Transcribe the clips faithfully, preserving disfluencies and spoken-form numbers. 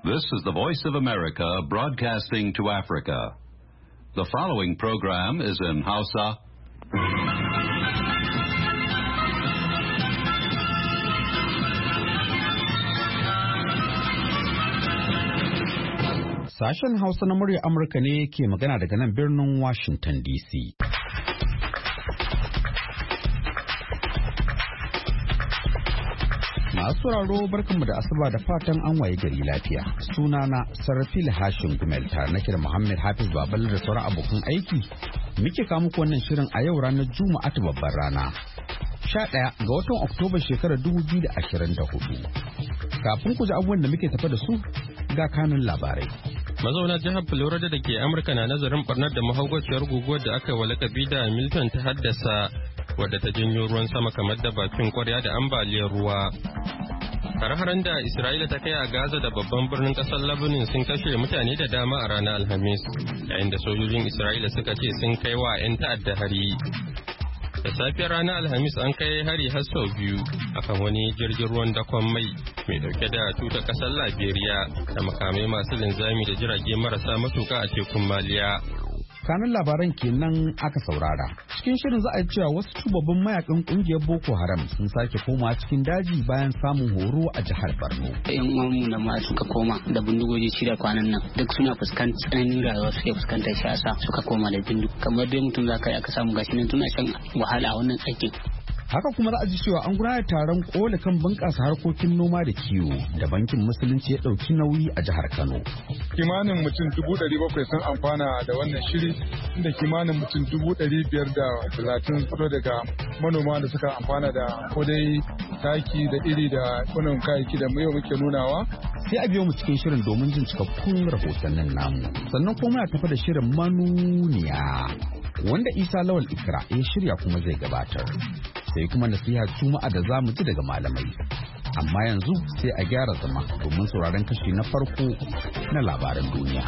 This is the Voice of America broadcasting to Africa. The following program is in Hausa. Sashen Hausa na murya Amurka ne ke magana daga nan birnin Washington D C. Masu sauraro barkanmu da asuba da fatan an waye gari lafiya. Sunana Sarfil Hashim Gumel tare nake da Muhammad Hafiz Babalu da sauran abokan aiki. Muke kawo muku wannan shirin a yau ranar Juma'a ta babbar rana. sha ɗaya ga watan Oktoba shekarar dubu biyu da ashirin da hudu. Kafin ku ji abubuwan da muke tafa da su ga kanun labarai. Mazauna jihar Florida da ke Amurka na nazarin barnar da mahaukaciyar guguwar da aka walakabi da Milton ta haddasa, wadda ta janyo ruwan sama kamar da bakin kwarya da ambaliyar ruwa. Har-haren da Isra'ila ta kai a Gaza da babban birnin kasar Lebanon sun kashe mutane da dama a ranar Alhamis, yayin da sojojin Isra'ila suka ce sun kai wa 'yan ta'adda hari. Da safiyar ranar Alhamis an kai hari har sau biyu akan wani jirgin ruwan dakon mai mai dauke da tutar kasar Liberia da makamai masu linzami da jirage marasa matuka a tekun Maliya. Kanun labaran kenan aka saurara. Cikin shirin za a cewa wasu tubabbin mayakan kungiyar Boko Haram sun sake koma cikin daji bayan samun horo a jihar Borno. Yan uwanmu da ma suka koma da bindigogi shida kwanan nan duk suna fuskantar tsananin rayuwa, suke fuskantar shasa suka koma da bindigo. Kamar dai mutum za ka yi aka samu gashi nan tuna shan wahala a wannan tsakin. Haka kuma za a ji cewa an gudanar taron koli kan bunƙasa harkokin noma da kiwo da bankin musulunci ya ɗauki nauyi a jihar Kano. Kimanin mutum dubu ɗari bakwai sun amfana da wannan shiri, inda kimanin mutum dubu ɗari biyar da talatin fito daga manoma da suka amfana da kodai taki da iri da kunan kayayyaki da yau muke nunawa. Sai a biyo mu cikin shirin domin jin cikakkun rahotannin namu. Sannan kuma muna tafi da shirin manuniya wanda Isa Lawal Ikra ya shirya kuma zai gabatar. Sai kuma nasiha juma'a da za mu ji daga malamai. Amma yanzu sai a gyara zama domin sauraron kashi na farko na labaran duniya.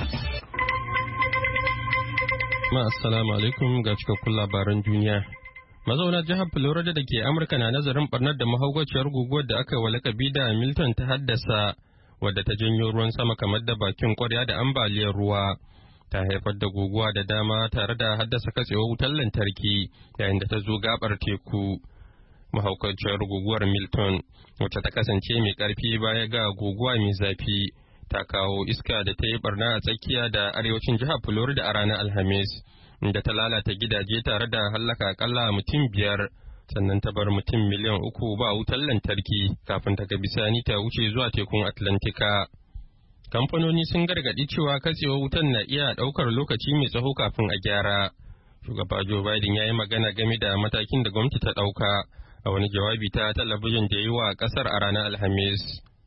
Assalamu alaikum ga cikakkun labaran duniya. Mazauna jihar Florida da ke Amurka na nazarin barnar da mahaukaciyar guguwar da aka walakabi da Milton ta haddasa, wadda ta janyo ruwan sama kamar da bakin kwarya da ambaliyar ruwa. Ta haifar da guguwa da dama tare da haddasa katsewar wutar lantarki yayin da ta zo gabar teku. Mahaukaciyar guguwar Milton, wacce ta kasance mai karfi baya ga guguwa mai zafi, ta kawo iska da ta yi barna a tsakiya da arewacin jihar Florida a ranar Alhamis, inda ta lalata gidaje tare da hallaka akalla mutum biyar, sannan ta bar mutum miliyan uku ba wutar lantarki kafin ta ga bisani ta wuce zuwa tekun Atlantika. Kamfanoni sun gargaɗi cewa katsewar wutan na iya ɗaukar lokaci mai tsawo kafin a gyara. Shugaba Joe Biden ya yi magana game da matakin da gwamnati ta ɗauka a wani jawabi ta talabijin da ya yi wa ƙasar a ranar Alhamis.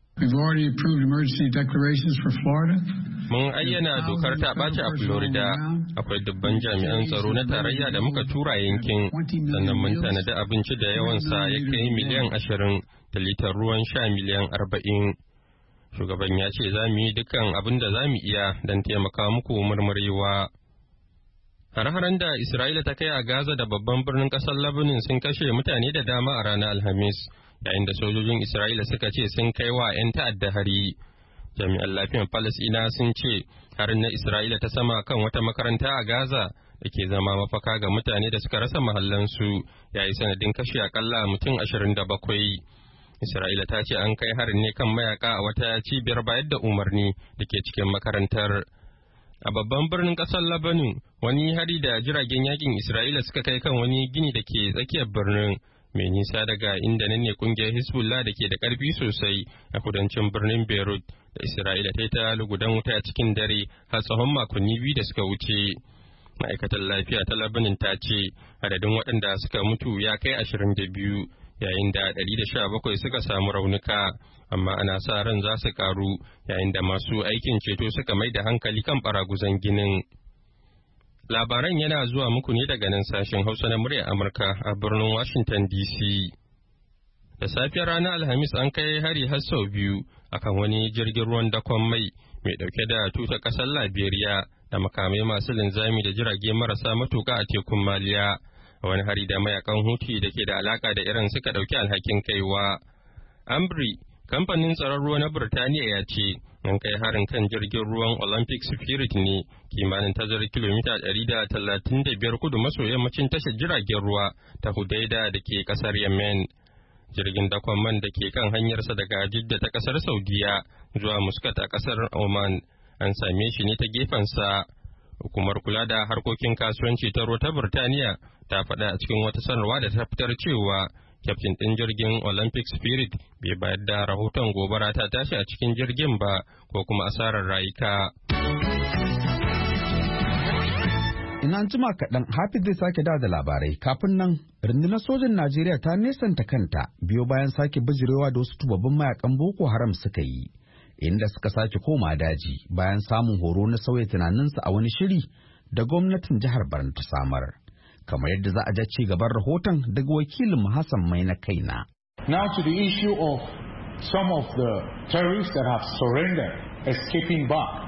Mun ayyana dokar ta ɓaci a Florida. Akwai dubban jami'an tsaro na tarayya da muka tura yankin, sannan mun tanadi abinci da yawansa ya kai miliyan ashirin da litar ruwan sha miliyan arba'in. Shugaban ya ce za mu yi dukkan abin da za mu iya don taimaka muku murmurewa. Har-haren da Isra'ila ta kai a Gaza da babban birnin ƙasar Lebanon sun kashe mutane da dama a ranar Alhamis, yayin da sojojin Isra'ila suka ce sun kai wa 'yan ta'adda hari. Jami'an lafiyar Falasɗina sun ce harin na Isra'ila ta sama kan wata makaranta a Gaza da ke zama mafaka ga mutane da suka rasa mahallansu, ya yi sanadin kashe akalla mutum ashirin da bakwai. Isra'ila ta ce an kai harin ne kan mayaka a wata cibiyar bayar da umarni da ke cikin makarantar. A babban birnin ƙasar Lebanon, wani hari da jiragen yakin Isra'ila suka kai kan wani gini da ke tsakiyar birnin, mai nisa daga inda nan ne kungiyar Hezbollah da ke da ƙarfi sosai a kudancin birnin Beirut da Isra'ila ta yi ta lugudan wuta cikin dare har tsawon makonni biyu da suka wuce. Ma'aikatar lafiya ta Lebanon ta ce adadin waɗanda suka mutu ya kai ashirin da biyu. Yayin da ɗari da sha bakwai suka samu raunuka, amma ana sa ran za su karu yayin da masu aikin ceto suka mai da hankali kan baraguzan ginin. Labaran yana zuwa muku ne daga nan sashen Hausa na muryar Amurka a birnin Washington D C. Da safiyar ranar Alhamis an kai hari har sau biyu akan wani jirgin ruwan dakon mai mai ɗauke da tutar ƙasar Liberia da makamai masu linzami da jirage marasa matuƙa a tekun Maliya. Wani hari da mayakan Houthi da ke da alaka da Iran suka ɗauki alhakin kaiwa. Ambri Kamfanin tsaron ruwa na Birtaniya ya ce an kai harin kan jirgin ruwan Olympic Spirit ne kimanin tazarar kilomita ɗari da talatin da biyar kudu maso yammacin tashar jiragen ruwa ta Hudaida da ke kasar Yemen. Jirgin dakon man da ke kan hanyarsa daga Jidda ta kasar Saudiya zuwa Muscat a kasar Oman an same shi ne ta gefensa. Hukumar kula da harkokin kasuwanci ta ruwa ta Birtaniya ta faɗa a cikin wata sanarwa da ta fitar cewa kyaftin ɗin jirgin Olympic Spirit bai bayar da rahoton gobara ta tashi a cikin jirgin ba ko kuma asarar rayuka. Ina jima kaɗan Hafiz zai sake da da labarai. Kafin nan, rundunar sojin Najeriya ta nesanta kanta biyo bayan sake bijirewa da wasu tubabbin mayakan Boko Haram suka yi, inda suka sake koma daji bayan samun horo na sauya tunaninsu a wani shiri da gwamnatin jihar Borno ta samar. Kamar yadda za a ja ci gaban rahoton daga wakilin Hassan Mai na kaina. Now to the issue of some of the terrorists that have surrendered escaping back.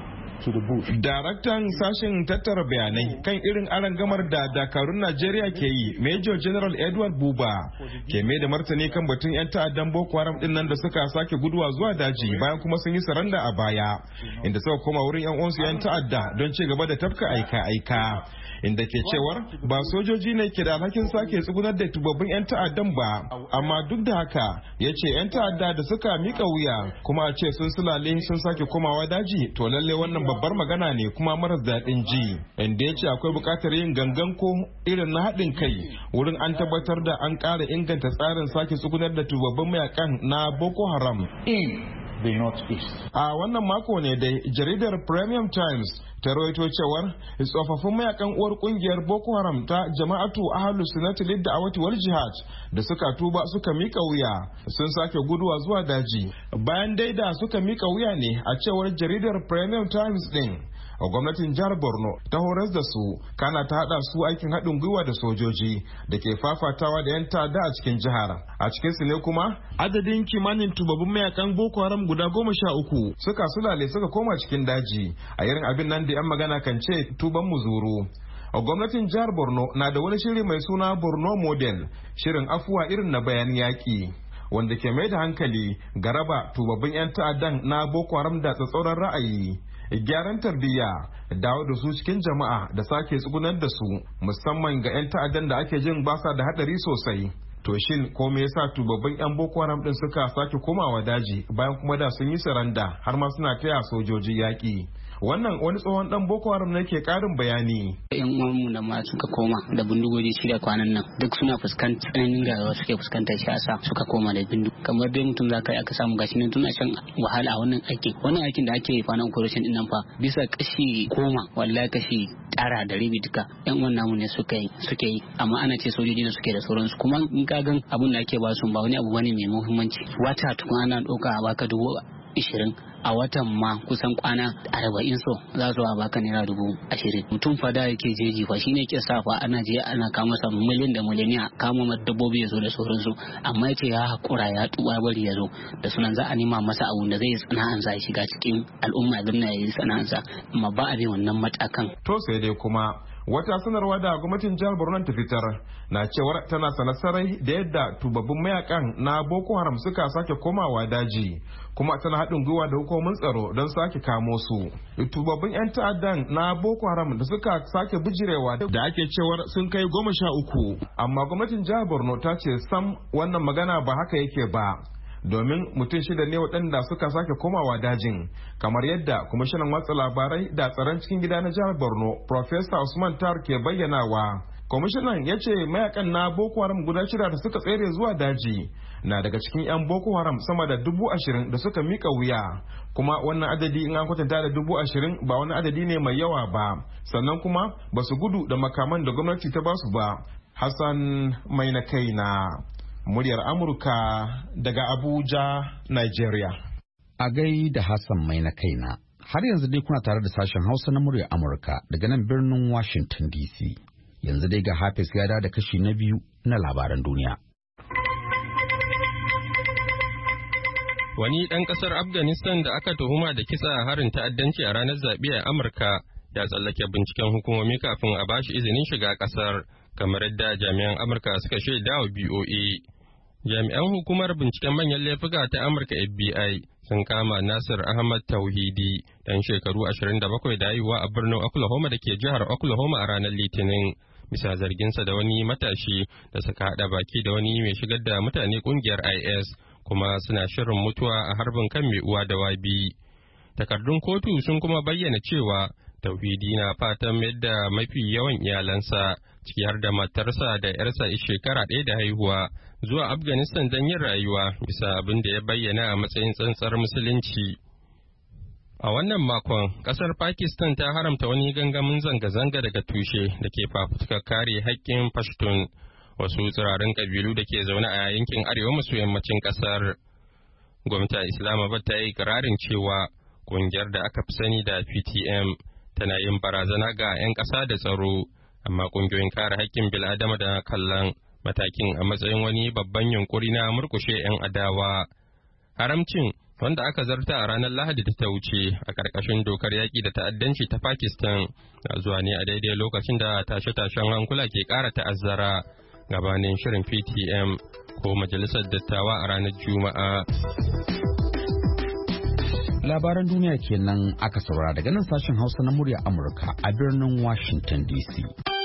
Daraktan sashen tattara bayanai kan irin arangamar da dakarun Najeriya ke yi, Major General Edward Buba, ke mai da martani kan batun 'yan ta'addan Boko Haram din nan da suka sake guduwa zuwa daji bayan kuma sun yi saranda a baya, inda suka koma wurin 'yan uwansu 'yan ta'adda don ci gaba da tafka aika-aika. Inda ke cewar ba sojoji ne ke da alhakin sake tsugunar da tubabbin 'yan ta'addan ba, amma duk da haka ya ce 'yan ta'adda da suka mika wuya kuma a ce sun sulale sun sake komawa daji, to lalle wannan babbar magana ne kuma maras daɗin ji. Inda ya ce akwai buƙatar yin gangan ko irin na haɗin kai wurin an tabbatar da an ƙara inganta tsarin sake tsugunar da tubabbin mayakan na Boko Haram. The Northeast. A wannan mako ne dai jaridar Premium Times ta rawaito cewar tsofaffin mayakan uwar kungiyar Boko Haram ta Jama'atu Ahlus Sunnati Lid-Da'awati wal Jihad da suka tuba suka mika wuya sun sake guduwa zuwa daji. Bayan dai da suka mika wuya ne a cewar jaridar Premium Times din, gwamnatin jihar Borno ta horas da su kana ta hada su aikin haɗin gwiwa da sojoji da ke fafatawa da 'yan ta'adda a cikin jihar. A cikin su ne kuma adadin kimanin tubabbin mayakan Boko Haram guda goma sha uku suka sulale suka koma cikin daji a irin abin nan da 'yan magana kan ce tuban muzuru. Gwamnatin jihar Borno na da wani shiri mai suna Borno Model, shirin afuwa irin na bayan yaƙi, wanda ke mai da hankali ga raba tubabbin 'yan ta'addan na Boko Haram da tsatsauran ra'ayi, gyaran tarbiyya, dawo da su cikin jama'a da sake tsugunar da su musamman ga 'yan ta'addan da ake jin basa da hadari sosai. To shin ko me yasa tubabbin 'yan Boko Haram din suka sake komawa daji bayan kuma da sun yi saranda har ma suna taya sojoji yaƙi? Wannan wani tsohon dan Boko Haram ne ke karin bayani. Yan uwanmu da ma suka koma da bindigogi shirya kwanan nan duk suna fuskantar tsananin rayuwa suke fuskantar shi asa suka koma da bindu. Kamar dai mutum zaka yi aka samu gashi nan tuna shan wahala a wannan aiki. Wannan aikin da ake fanan operation din nan fa bisa kashi goma wallahi kashi tara da rabi duka yan uwan namu ne suka yi suke yi amma ana ce sojoji ne suke da sauransu kuma in ka gan abun da ake ba su ba wani abu bane mai muhimmanci. Wata tukun ana ɗauka a baka dubu ishirin a watan ma kusan kwana arba'in so za su baka naira dubu ashirin. Mutum fada yake jeji fa shine ke safa ana je ana kama sa miliyan da miliyaniya kama dabbobi ya zo da sauransu amma yace ya hakura ya tuba bari ya zo da sunan za a nema masa abu da zai sana'an za shiga cikin al'umma don ya yi sana'an sa amma ba a bi wannan matakan. To sai dai kuma wata sanarwa da gwamnatin jihar Borno ta fitar na cewar tana sanasarai da yadda tubabbin mayakan na Boko Haram suka sake komawa daji kuma tana haɗin gwiwa da hukumomin tsaro don sake kamo su. Tubabbin 'yan ta'addan na Boko Haram da suka sake bijirewa da ake cewar sun kai goma sha uku amma gwamnatin jihar Borno ta ce sam wannan magana ba haka yake ba. Domin mutum shida ne waɗanda suka sake komawa dajin kamar yadda kwamishinan watsa labarai da tsaron cikin gida na jihar Borno Professor Usman Tar ke bayyanawa. Kwamishinan ya ce mayakan na Boko Haram guda shida da suka tsere zuwa daji na daga cikin 'yan Boko Haram sama da dubu ashirin da suka mika wuya kuma wannan adadi in an kwatanta da dubu ashirin ba wani adadi ne mai yawa ba sannan kuma ba su gudu da makaman da gwamnati ta basu ba. Hassan mai na kaina muryar Amurka daga Abuja, Nigeria. A gai da Hassan mai na kaina. Har yanzu dai kuna tare da sashen Hausa na muryar Amurka daga nan birnin Washington D C. Yanzu dai ga Hafiz ya da kashi na biyu na labaran duniya. Wani ɗan ƙasar Afghanistan da aka tuhuma da kisa a harin ta'addanci a ranar zaɓe a Amurka ya tsallake binciken hukumomi kafin a bashi izinin shiga ƙasar, kamar yadda jami'an Amurka suka shaida wa B O A. Jami'an hukumar binciken manyan laifuka ta Amurka F B I sun kama Nasir Ahmad Tauhidi dan shekaru ashirin da bakwai da haihuwa a birnin Oklahoma da ke jihar Oklahoma a ranar Litinin. Bisa zarginsa da wani matashi da suka haɗa baki da wani mai shigar da mutane ƙungiyar I S kuma suna shirin mutuwa a harbin kan mai uwa da wabi. Takardun kotu sun kuma bayyana cewa Tauhidi na fatan mayar da mafi yawan iyalansa ciki har da matarsa da 'yarsa shekara ɗaya da haihuwa zuwa Afghanistan don yin rayuwa bisa abin da ya bayyana a matsayin tsantsar musulunci. A wannan makon, kasar Pakistan ta haramta wani gangamin zanga-zanga daga tushe da ke fafutukar kare haƙƙin Pashtun, wasu tsirarin ƙabilu da ke zaune a yankin arewa maso yammacin ƙasar. Gwamnatin Islamabad ta yi ƙirarin cewa ƙungiyar da aka fi sani da P T M tana yin barazana ga 'yan ƙasa da tsaro, amma ƙungiyoyin kare haƙƙin bil'adama da kallon matakin a matsayin wani babban yunkuri na murƙushe 'yan adawa. Haramcin wanda aka zarta a ranar Lahadi da ta wuce a ƙarƙashin dokar yaƙi da ta'addanci ta Pakistan na zuwa ne a daidai lokacin da tashe-tashen hankula ke ƙara ta'azzara gabanin shirin P T M ko Majalisar Dattawa a ranar Juma'a. Labaran duniya kenan aka saurara daga nan sashen Hausa na murya Amurka a birnin Washington D C.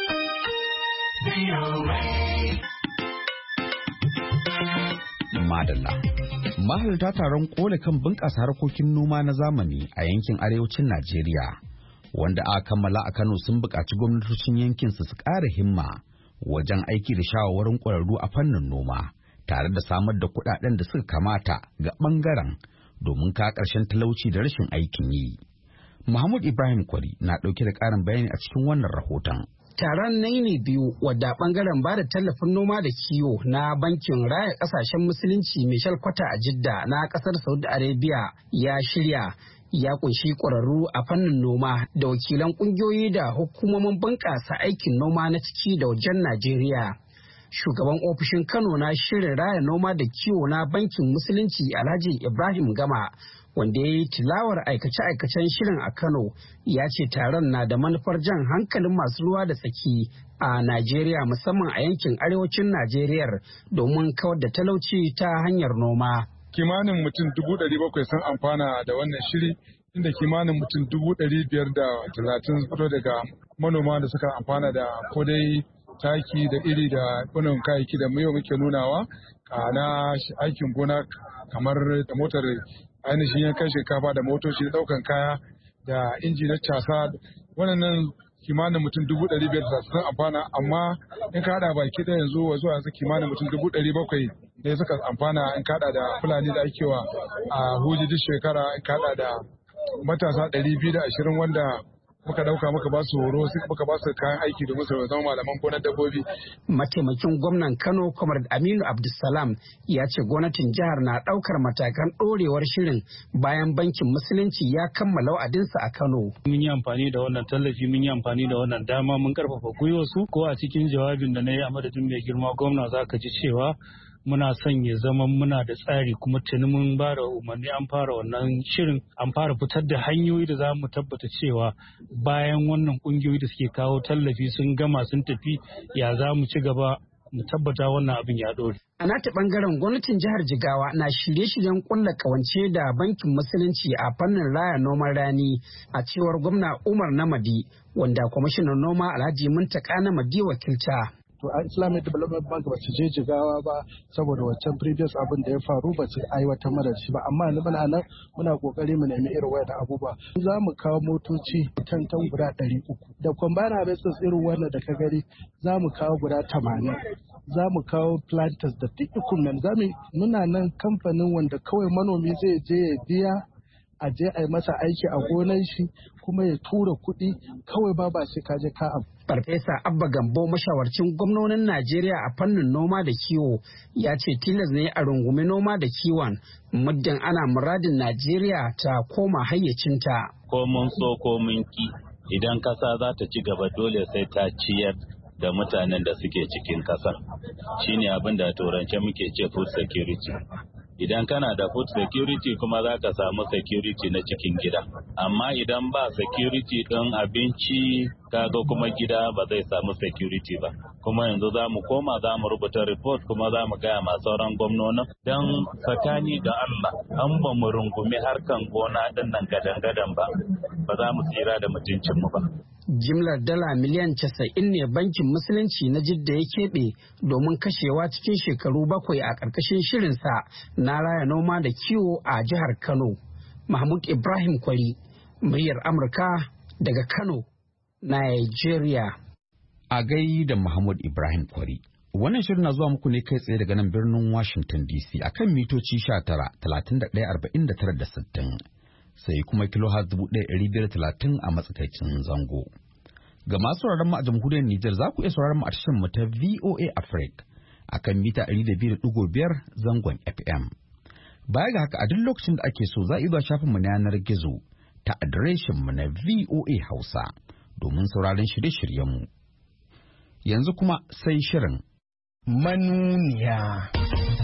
Madalla. Mahalarta taron kole kan bunƙasa harkokin noma na zamani a yankin arewacin Najeriya, wanda aka kammala a Kano sun buƙaci gwamnatocin yankin su su ƙara himma wajen aiki da shawarwarin ƙwararru a fannin noma, tare da samar da kuɗaɗen da suka kamata ga ɓangaren domin ka ƙarshen talauci da rashin aikin yi. Muhammad Ibrahim Kwari na ɗauke da ƙarin bayani a cikin wannan rahoton. Taron na ne biyu wadda bangaren ba da tallafin noma da kiwo na bankin raya kasashen musulunci mai shalkwata a Jidda na kasar Saudi Arabia ya shirya ya kunshi ƙwararru a fannin noma da wakilan ƙungiyoyi da hukumomin bunƙasa aikin noma na ciki da wajen Najeriya. Shugaban ofishin Kano na shirin raya noma da kiwo na bankin musulunci Alhaji Ibrahim Gama, wanda ya yi tilawar aikace-aikacen shirin a Kano, ya ce taron na da manufar jan hankalin masu ruwa da tsaki a Najeriya, musamman a yankin arewacin Najeriya, domin kawar da talauci ta hanyar noma. Kimanin mutum dubu ɗari bakwai sun amfana da wannan shiri, inda kimanin mutum dubu ɗari biyar da talatin fito daga manoma da suka amfana da kodai taki da iri da wannan kayayyaki da yau muke nunawa na aikin gona, kamar da motar ainihin yankan shinkafa da motoci daukan kaya da inji na casa. Wannan kimanin mutum dubu ɗari biyar da sun amfana, amma in ka haɗa baki da yanzu zuwa yanzu kimanin mutum dubu ɗari bakwai ne suka amfana, in ka haɗa da fulani da ake wa a huji duk shekara, in ka haɗa da matasa ɗari biyu da ashirin wanda muka dauka muka ba su horo, muka ba su kayan aiki domin su zama malaman gonar dabbobi. Mataimakin gwamnan Kano Comrade Aminu Abdulsalam ya ce gwamnatin jihar na daukar matakan dorewar shirin bayan bankin musulunci ya kammala wa'adinsa a Kano. Mun yi amfani da wannan tallafi, mun yi amfani da wannan dama, mun karfafa gwiwar su. Ko a cikin jawabin da na yi a madadin mai girma gwamna za ka ji cewa muna son ya zama muna da tsari, kuma tuni mun ba da umarni an fara wannan shirin, an fara fitar da hanyoyi da za mu tabbata cewa bayan wannan kungiyoyi da suke kawo tallafi sun gama sun tafi, ya za mu ci gaba mu tabbata wannan abin ya dore. A nata bangaren gwamnatin jihar Jigawa na shirye-shiryen kulla kawance da bankin musulunci a fannin raya noman rani, a cewar gwamna Umar Namadi, wanda kwamishinan noma Alhaji Muntaka Namadi wakilta. To a Islamic Development Bank ba su je Jigawa ba saboda wancan previous abin da ya faru ba su aiwatar mana shi ba, amma yanzu muna nan muna kokari mu nemi irin wayan abubuwa. Za mu kawo motoci tantan guda ɗari uku da combine harvesters irin wannan da ka gani, za mu kawo guda tamanin. Za mu kawo planters da duk equipment. Za mu muna nan kamfanin wanda kawai manomi zai je ya biya a je a yi masa aiki a gonan shi kuma ya tura kuɗi kawai ba ba sai ka je ka abu. Farfesa Abba Gambo, mashawarcin gwamnonin Najeriya a fannin noma da kiwo, ya ce tilas ne a rungumi noma da kiwon muddin ana muradin Najeriya ta koma hayyacinta. Ko mun so ko mun ki, idan kasa za ta ci gaba dole sai ta ciyar da mutanen da suke cikin kasar. Shine abin da turance muke ce food security. idan kana da food security kuma za ka samu security na cikin gida. Amma idan ba security ɗin abinci kaga kuma gida ba zai samu security ba. Kuma yanzu za mu koma za mu rubuta report kuma za mu gaya ma sauran gwamnonin don tsakani da Allah an ba mu rungumi harkan gona ɗin nan gadan-gadan ba, ba za mu tsira da mutuncinmu ba. Jimlar dala miliyan casa'in ne bankin musulunci na Jidda ya keɓe domin kashewa cikin shekaru bakwai a ƙarƙashin shirinsa na raya noma da kiwo a jihar Kano. Mahmud Ibrahim Kwari, muryar Amurka daga Kano, Nigeria. A gai da Mahmud Ibrahim Kwari. Wannan shirin na zuwa muku ne kai tsaye daga nan birnin Washington D C akan mitoci sha tara, talatin da ɗaya, arba'in da tara da sittin. Sai kuma kilohertz dubu ɗaya ɗari biyar talatin a matsakaicin zango. Ga masu sauraron mu a jamhuriyar Nijar za ku iya sauraron mu a tashar mu ta V O A Africa akan mita ɗari da biyu da ɗigo biyar zangon F M. Baya ga haka a duk lokacin da ake so za a iya zuwa shafin mu na yanar gizo ta adireshin mu na V O A Hausa domin sauraron shirye-shiryen mu. Yanzu kuma sai shirin manuniya.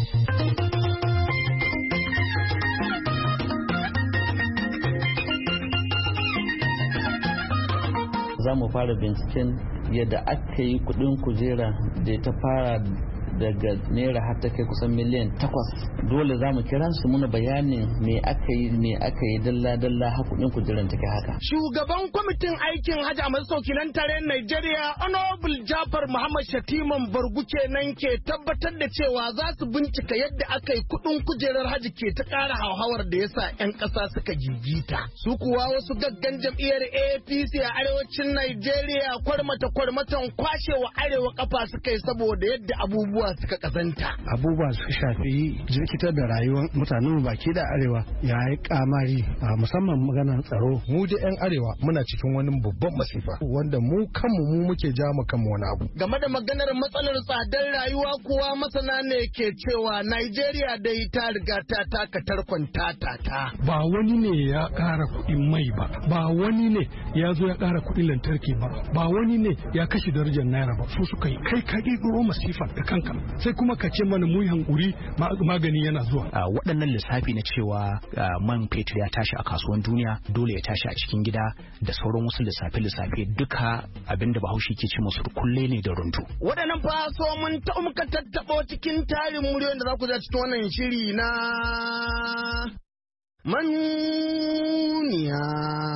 Za mu fara binciken yadda aka yi kudin kujera da ta fara daga naira har ta kai kusan miliyan takwas. Dole za mu kira su muna bayanin me aka yi me aka yi dalla dalla har kudin kujeran take haka. Shugaban kwamitin aikin hajji a majalisar wakilan tarayyar Najeriya Honorable Jafar Muhammad Shatiman Bargu kenan ke tabbatar da cewa za su bincika yadda aka yi kudin kujerar hajji ke ta ƙara hauhawar da yasa 'yan ƙasa suka gigita. Su kuwa wasu gaggan jam'iyyar A P C a arewacin Najeriya kwarmata kwarmatan kwashewa arewa kafa suka yi saboda yadda abubuwa suka kazanta. Abubuwa suka shafi jirkitar da rayuwar mutanen baki da arewa ya yi kamari a musamman maganar tsaro. Mu da 'yan arewa muna cikin wani babban masifa wanda mu kanmu mu muke ja mu kanmu wani abu. Game da maganar matsalar tsadar rayuwa kuwa masana ne ke cewa Najeriya dai ta riga ta taka tarkon tata. Ba wani ne ya ƙara kuɗin mai ba, ba wani ne ya zo ya ƙara kuɗin lantarki ba, ba wani ne ya kashe darajar naira ba, su suka yi kai ka ƙirƙiro masifa da kanka. Sai kuma ka ce mana mu hankuri magani yana zuwa. Uh, waɗannan lissafi na cewa uh, man fetur ya tashi a kasuwan duniya dole ya tashi a cikin gida da sauran wasu lissafe-lissafe duka abinda bahaushe ke ce musu kulle ne da rundu. Waɗannan fa so mun ta muka tattaɓo cikin tarin muryoyin da za ku za cikin wannan shiri na manuniya.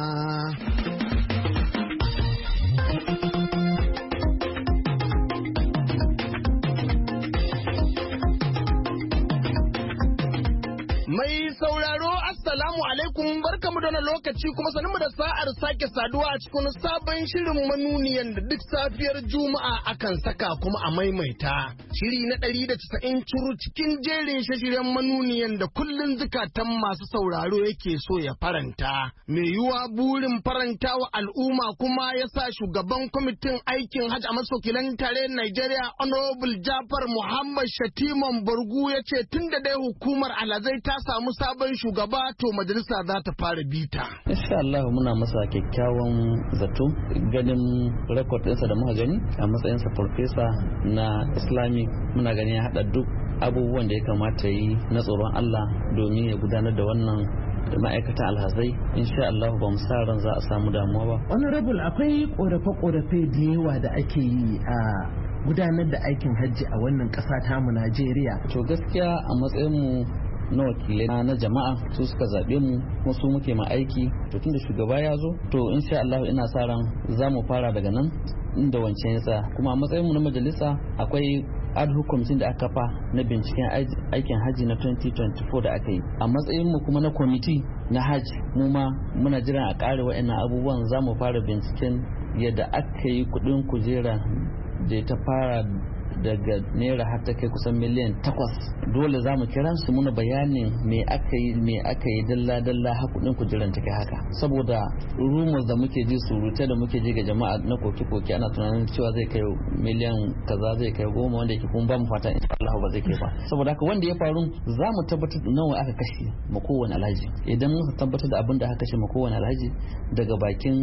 Mai sauraro assalamu alaikum barkamu da wannan lokaci kuma sanin mu da sa'ar sake saduwa a cikin sabon shirin manuniyan da duk safiyar Juma'a akan saka kuma a maimaita. Shiri na ɗari da casa'in curu cikin jerin shashiren manuniyan da kullun zukatan masu sauraro yake so ya faranta. Mai yiwuwa burin faranta wa al'umma kuma ya sa shugaban kwamitin aikin hajji a masokilan tare Najeriya Honorable Jafar Muhammad Shatiman Bargu ya ce tun da dai hukumar alhazai ta samu sabon shugaba to majalisa za ta fara bita. Insha Allah muna masa kyakkyawan zato ganin rekod ɗinsa da muka gani a matsayinsa farfesa na Islamic muna gani ya haɗa duk abubuwan da ya kamata yi na tsoron Allah domin ya gudanar da wannan ma'aikatan alhazai. Insha Allah ba mu sa ran za a samu damuwa ba. Honorable akwai korafe-korafe da yawa da ake yi a gudanar da aikin hajji a wannan ƙasa tamu Najeriya. To gaskiya a matsayin mu na wakilai na jama'a su suka zaɓe mu kuma su muke ma aiki to tunda shugaba ya zo to insha Allah ina sa ran za mu fara daga nan inda wancan ya tsaya kuma a matsayin mu na majalisa akwai ad hoc committee da aka fa na binciken aikin haji na twenty twenty-four da aka yi a matsayin mu kuma na committee na haji mu ma muna jiran a ƙare wa'annan abubuwan za mu fara binciken yadda aka yi kuɗin kujera da ta fara daga naira har ta kai kusan miliyan takwas. Dole za mu kira su muna bayanin me aka yi me aka yi dalla dalla har kudin kujeran take haka saboda rumors da muke ji surute da muke ji ga jama'a na koke koke ana tunanin cewa zai kai miliyan kaza zai kai goma wanda yake kun ba mu fata insha Allah ba zai kai ba saboda haka wanda ya faru za mu tabbatar da nawa aka kashe ma kowane alhaji idan muka tabbatar da abin da aka kashe ma kowane alhaji daga bakin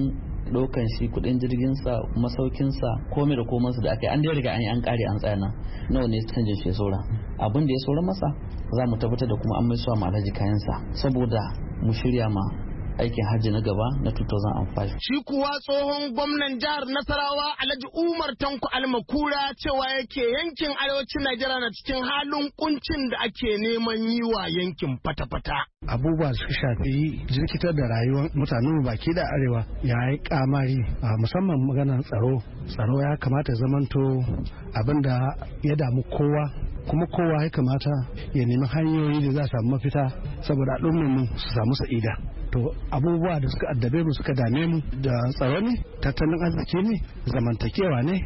ɗaukan shi kuɗin jirgin sa masaukin sa komai da komai su da aka yi an dai riga an yi an kare an tsaya nan nawa ne canjin shi ya saura abin da ya saura masa za mu tabbatar da kuma an mai suwa ma alhaji kayansa saboda mu shirya ma aikin hajji na gaba na dubu biyu da biyar. Shi kuwa tsohon gwamnan jihar Nasarawa Alhaji Umar Tanko Almakura cewa yake yankin arewacin Najeriya na cikin halin kuncin da ake neman yi wa yankin fata-fata. Abubuwa suka shafi jirkitar da rayuwar mutanen baki da arewa ya yi kamari musamman maganar tsaro. Tsaro ya kamata zamanto abin da ya damu kowa kuma kowa ya kamata ya nemi hanyoyi da za su samu mafita saboda al'ummarmu su samu sa'ida. To abubuwa da suka addabe mu suka dame mu da tsaro ne, tattalin arziki ne, zamantakewa ne,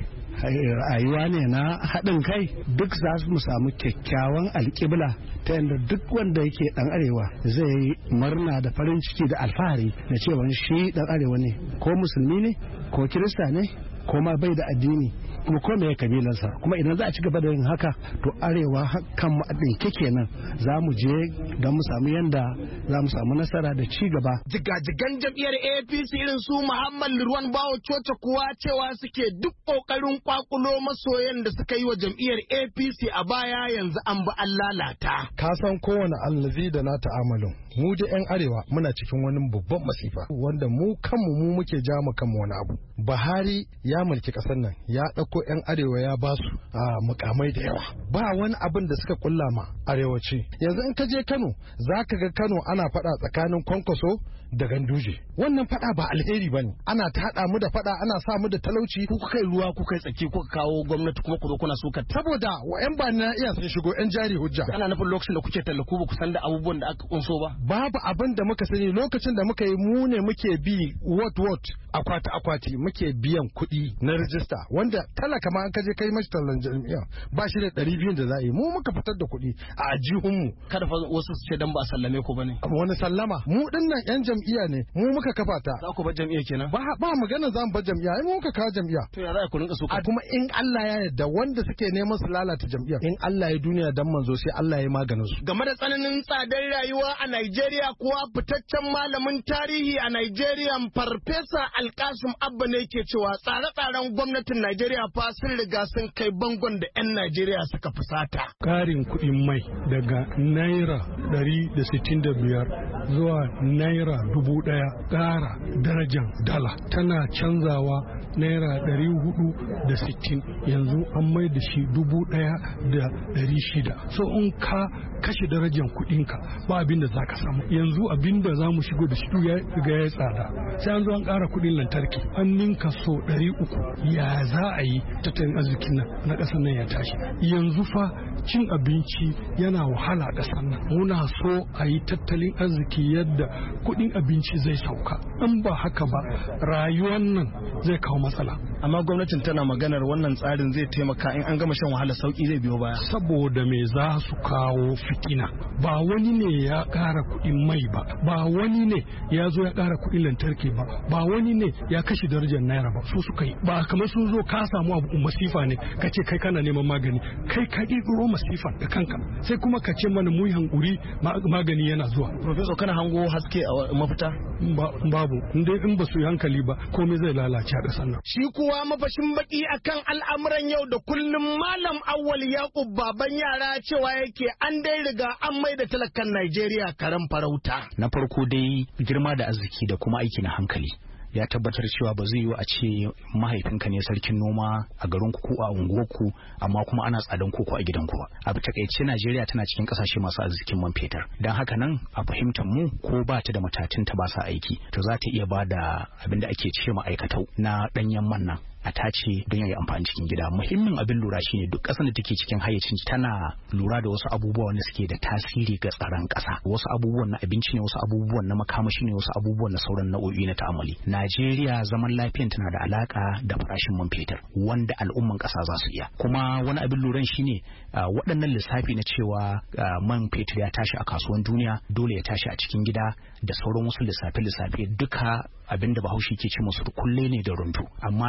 rayuwa ne na haɗin kai duk za mu samu kyakkyawan alƙibla ta yadda duk wanda yake ɗan arewa zai yi murna da farin ciki da alfahari na cewa shi ɗan arewa ne ko musulmi ne ko kirista ne ko ma bai da addini kuma ko me kabilansa kuma idan za a ci gaba da yin haka to arewa kan mu a ɗinke kenan za mu je don mu samu yanda za mu samu nasara da ci gaba. Jigajigan jam'iyyar A P C irin su Muhammad Lurwan Bawo Coca kuwa cewa suke duk kokarin kwakulo masoyan da suka yi wa jam'iyyar A P C a baya yanzu an bi an lalata. Ka san kowane allazi da na ta'amalin mu da 'yan arewa muna cikin wani babban masifa wanda mu kanmu mu muke ja mu kanmu wani abu. Buhari ya mulki kasar nan ya ɗauko 'yan arewa ya ba su mukamai da yawa ba wani abin da suka kulla ma arewaci. Yanzu in ka je Kano za ka ga Kano ana faɗa tsakanin Kwankwaso da Ganduje. Wannan faɗa ba alheri ba ne. Ana ta haɗa mu da faɗa ana sa mu da talauci. Ku kai ruwa ku kai tsaki kuka kawo gwamnati kuma ku zo kuna suka. Saboda wa 'yan ba na iya sun shigo 'yan jari hujja. Ana nufin lokacin da kuke tallaku ba ku san da abubuwan da aka kunso ba. Babu abin da muka sani lokacin da muka yi mu ne muke bi what what akwati akwati muke biyan kuɗi na rijista wanda talaka ma an kaje kai mashi tallan jami'a ba shi da ɗari biyu da za a yi mu muka fitar da kuɗi a ajihunmu. Kada fa wasu su ce dan ba a sallame ku bane. Wani sallama mu dinnan 'yan jam'iyya ne mu muka kafa ta. Za ku bar jam'iyya kenan? Ba ba magana za mu bar jam'iyya ai mu muka kawo jam'iyya. To ya za ku rinka so ka. Kuma in Allah ya yarda wanda suke neman su lalata jam'iyya in Allah ya duniya dan manzo sai Allah ya maganin su. Game da tsananin tsadar rayuwa a Najeriya kuwa fitaccen malamin tarihi a Najeriya Farfesa Alkasim Abba ne ke cewa tsare-tsaren gwamnatin Najeriya fa sun riga sun kai bangon da 'yan Najeriya suka fusata. Karin kuɗin mai daga naira ɗari da sittin da biyar zuwa naira dubu ɗaya ƙara darajar dala tana canzawa naira ɗari hudu da sittin yanzu an mai da shi dubu ɗaya da ɗari shida. So in ka kashe darajar kuɗinka ba abin da za ka samu. Yanzu abin da za mu shigo da shi ya riga ya tsada sai an zo an ƙara kuɗin lantarki an ninka so ɗari uku ya za a yi tattalin arzikin nan na ƙasar nan ya tashi. Yanzu fa cin abinci yana wahala a ƙasar nan muna so a yi tattalin arziki yadda kuɗin abinci zai sauka in ba haka ba rayuwar nan zai kawo matsala. Amma gwamnatin tana maganar wannan tsarin zai taimaka in an gama shan wahala sauki zai biyo baya. Saboda me za su kawo fitina ba wani ne ya ƙara kuɗin mai ba ba wani ne ya zo ya ƙara kuɗin lantarki ba ba wani ne ya kashe darajar naira ba su suka yi ba kamar sun zo ka samu abu masifa ne ka ce kai kana neman magani kai ka ƙirƙiro masifa da kanka sai kuma ka ce mana mu hankuri magani yana zuwa. Professor kana hango haske a mafita? Babu indai in ba su yi hankali ba komai zai lalace a ƙasar nan. Shi kuwa mafashin baki akan al'amuran yau da kullum Malam Awwal Yakub baban yara cewa yake an dai riga an mai da talakan Najeriya karen farauta. Na farko dai girma da arziki da kuma aiki na hankali. Ya tabbatar cewa ba zai yiwu a ce mahaifinka ne sarkin noma a garin ku ko a unguwarku amma kuma ana tsadan koko a gidanku ba. A takaice Najeriya tana cikin kasashe masu arzikin man fetur. Dan haka nan a fahimtar mu ko ba ta da matatun ta ba sa aiki to za ta iya ba da abin da ake ce ma'aikatau na danyen man nan a tace don yayi amfani cikin gida. Muhimmin abin lura shine duk ƙasar da take cikin hayyacin tana lura da wasu abubuwa wanda suke da tasiri ga tsaron ƙasa. Wasu abubuwan na abinci ne, wasu abubuwan na makamashi ne, wasu abubuwan na sauran nau'o'i na ta'amali. Najeriya zaman lafiyan tana da alaka da farashin man fetur wanda al'umman ƙasa za su iya. Kuma wani abin luran shine waɗannan lissafi na cewa man fetur ya tashi a kasuwan duniya dole ya tashi a cikin gida da sauran wasu lissafe-lissafe duka abinda Bahaushe ke ce musu kulle ne da rundu amma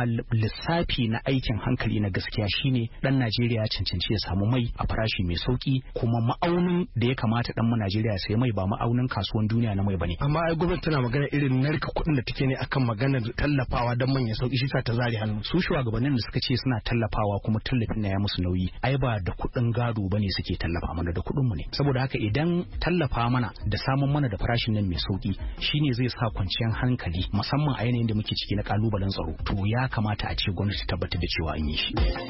lissafi na aikin hankali na gaskiya shine dan Najeriya ya cancanci ya samu mai a farashi mai sauki, kuma ma'aunin da ya kamata dan mu Najeriya sai mai ba ma'aunin kasuwan duniya na mai bane. Amma ai gwamnati tana magana irin narka kuɗin da take ne akan maganar tallafawa dan man ya sauki, shi sa ta zare hannu. Su shugabannin da suka ce suna tallafawa kuma tallafin na ya musu nauyi, ai ba da kuɗin gado bane suke tallafa mana, da kuɗin mu ne. Saboda haka idan tallafa mana da samun mana da farashin nan mai sauki shine zai sa kwanciyar hankali, musamman a yanayin da muke ciki na kalubalen tsaro, to ya kamata a ce gwamnati ta tabbatar da cewa an yi shi.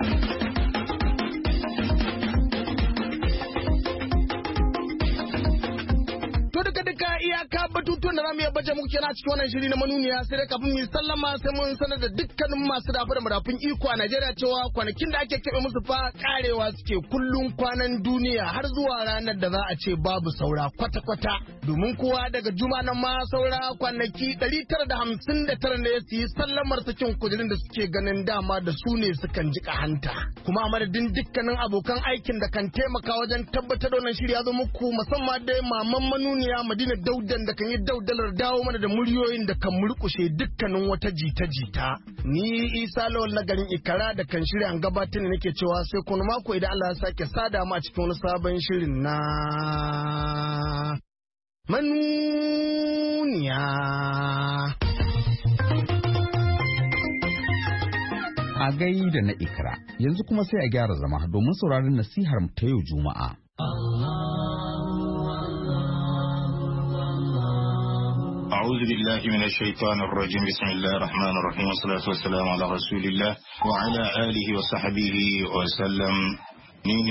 iyaka batutuwan da za mu iya baje muku kenan cikin wannan shiri na manuniya, sai dai kafin mu sallama sai mun sanar da dukkanin masu dafa da madafun iko a Najeriya cewa kwanakin da ake keɓe musu fa karewa suke, kullun kwanan duniya har zuwa ranar da za a ce babu saura kwata-kwata. Domin kuwa daga juma nan ma saura kwanaki ɗari tara da hamsin da tara ne su yi sallamar sakin kujerun da suke ganin dama da su ne sukan jika hanta. Kuma a madadin dukkanin abokan aikin da kan taimaka wajen tabbatar da wannan shiri ya zo muku, musamman dai maman manuniya Madina Daudan da kan yi daudalar dawo mana da muryoyin da kan murkushe dukkanin wata jita-jita. Ni Isa Lawal na garin Ikara da kan shirya an gabatar ne nake cewa sai kuma mako idan Allah ya sake sada mu a cikin wani sabon shirin na manuniya. A gai da na Ikra, yanzu kuma sai a gyara zama domin sauraron nasihar ta yau Juma'a. أعوذ بالله من الشيطان الرجيم بسم الله الرحمن الرحيم والصلاة والسلام على رسول الله وعلى آله وصحبه وسلم. نين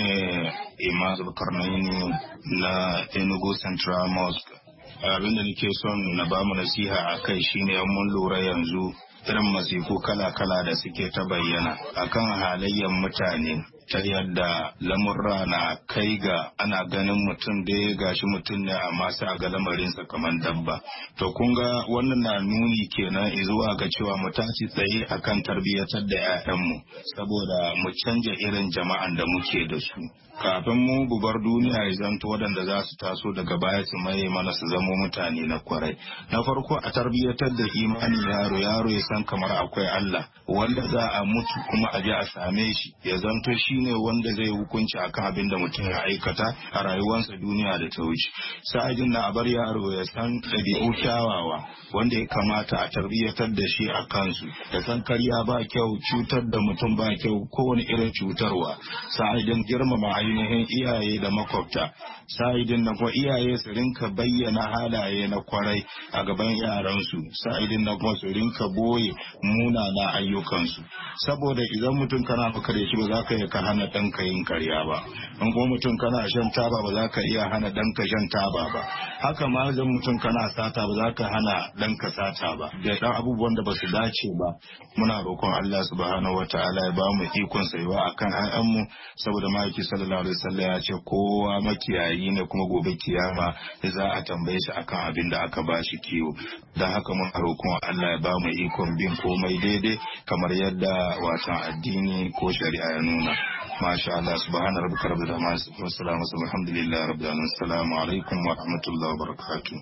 إمام القرنين لا Enugu Central Mosque. Abin da nake son na ba mu nasiha a kai shine mun lura yanzu irin masifu kala-kala da suke ta bayyana akan halayyar mutane, ta yadda lamurra na kai ga ana ganin mutum da ya gashi mutum ne amma sai a ga lamarinsa kamar dabba. To kun ga wannan na nuni kenan zuwa ga cewa mu tashi tsaye akan tarbiyyatar da 'ya'yanmu saboda mu canja irin jama'an da muke da su. Kafin mu bubar duniya ya zanto waɗanda za su taso daga baya su maye mana su zamo mutane na kwarai. Na farko a tarbiyyatar da imani yaro yaro ya san kamar akwai Allah wanda za a mutu kuma a je a same shi, ya zanto shi ne wanda zai hukunci akan abin da mutum ya aikata a rayuwarsa duniya da ta wuce. Sa'adin na bar yaro ya san ɗabi'u kyawawa wanda ya kamata a tarbiyyatar da shi a kansu, ya san karya ba kyau, cutar da mutum ba kyau, kowane irin cutarwa. Sa'adin girmama ainihin iyaye da makwabta, sa'idin na kuma iyaye su rinka bayyana halaye na kwarai a gaban yaransu, sa'idin na kuma su rinka boye munana ayyukansu. Saboda idan mutum kana maka da shi ba za ka iya ka hana ɗanka yin karya ba, in kuma mutum kana shan taba ba za ka iya hana ɗanka shan taba ba, haka ma idan mutum kana sata ba za ka hana ɗanka sata ba, da ɗan abubuwan da ba su dace ba. Muna roƙon Allah subhanahu wataala ya ba mu ikon tsayuwa akan 'ya'yanmu, saboda ma'aiki sallallahu alaihi wasallam ya ce kowa makiyayi ne kuma gobe kiyama za a tambaye shi akan abin da aka ba shi kiwo. Don haka mun roƙon Allah ya ba mu ikon bin komai daidai kamar yadda watan addini ko shari'a ya nuna. Masha Allah, subhana rabbika rabbil izzati wa salamun alhamdulillahi rabbil alamin. Assalamu alaikum wa rahmatullahi wa barakatuh.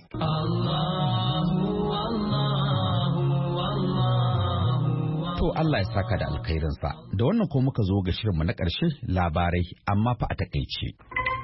To Allah ya saka da alkhairinsa. Da wannan ko muka zo ga shirinmu na ƙarshe, labarai amma fa a takaice.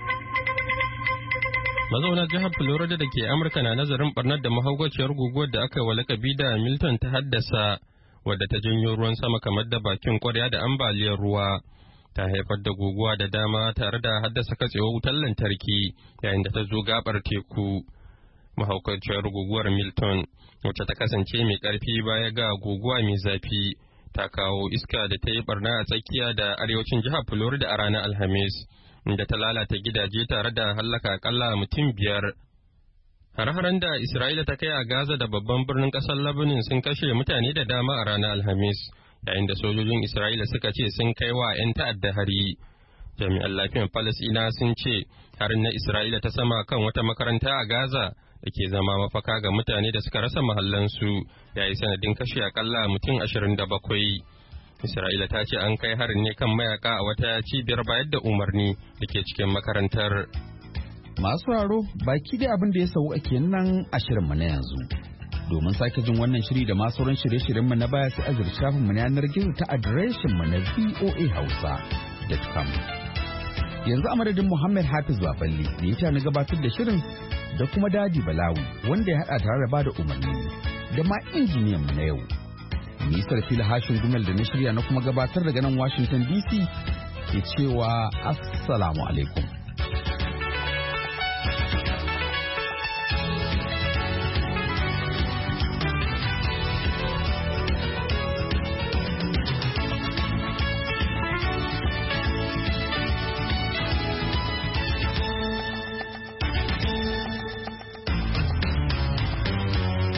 Mazauna jihar Florida da ke Amurka na nazarin barnar da mahaukaciyar guguwar da aka wa lakabi da Milton ta haddasa, wadda ta janyo ruwan sama kamar da bakin kwarya da ambaliyar ruwa. Ta haifar da guguwa da dama tare da haddasa katsewar wutar lantarki yayin da ta zo gabar teku. Mahaukaciyar guguwar Milton, wacce ta kasance mai ƙarfi baya ga guguwa mai zafi, ta kawo iska da ta yi barna a tsakiya da arewacin jihar Florida a ranar Alhamis, inda ta lalata gidaje tare da hallaka akalla mutum biyar. Har-haren da Isra'ila ta kai a Gaza da babban birnin ƙasar Lebanon sun kashe mutane da dama a ranar Alhamis, yayin da sojojin Isra'ila suka ce sun kai wa 'yan ta'adda hari. Jami'an lafiyar Falasɗina sun ce harin na Isra'ila ta sama kan wata makaranta a Gaza da ke zama mafaka ga mutane da suka rasa mahallansu, ya yi sanadin kashe akalla mutum ashirin da bakwai. Isra'ila ta ce an kai harin ne kan mayaka a wata cibiyar bayar da umarni da ke cikin makarantar. Masu raro baki da abin da ya sauka kenan a shirinmu na yanzu. Domin sake jin wannan shiri da masu sauran shirye-shiryenmu na baya sai a shafin mu na yanar gizo ta adireshin mu na voa hausa dot com. Yanzu a madadin Muhammad Hafiz Baballe da ya na gabatar da shirin da kuma Dadi Balawi wanda ya haɗa tare da bada umarni da ma injiniyan mu na yau. Ni Sarfila Hashin Gumel da na shirya na kuma gabatar daga nan Washington D C ke cewa assalamu alaikum.